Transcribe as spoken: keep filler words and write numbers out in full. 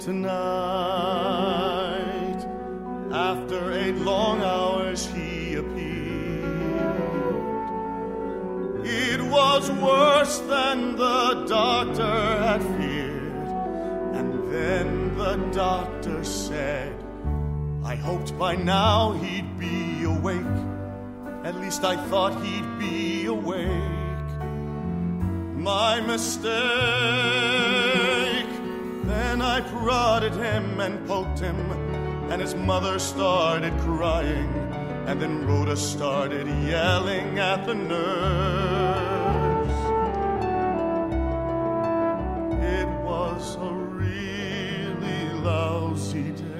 Tonight, after eight long hours, he appeared. It was worse than the doctor had feared. And then the doctor said, I hoped by now he'd be awake. At least I thought he'd be awake. My mistake. Then I prodded him and poked him, and his mother started crying, and then Rhoda started yelling at the nurse. It was a really lousy day.